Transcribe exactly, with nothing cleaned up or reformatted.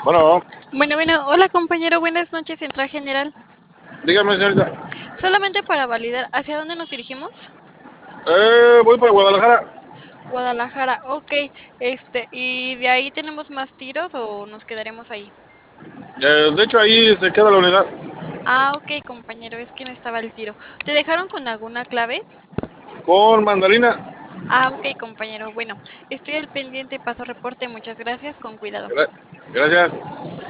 Bueno, Bueno, bueno, hola compañero, buenas noches, Central General. dígame, señorita. Solamente para validar, ¿hacia dónde nos dirigimos? Eh, voy para Guadalajara. Guadalajara, ok. Este, ¿y de ahí tenemos más tiros o nos quedaremos ahí? Eh, de hecho, ahí se queda la unidad. Ah, ok, compañero, es que no estaba el tiro. ¿Te dejaron con alguna clave? Con mandarina. Ah, ok, compañero. Bueno, estoy al pendiente, paso reporte. Muchas gracias, con cuidado. Gra- Gracias.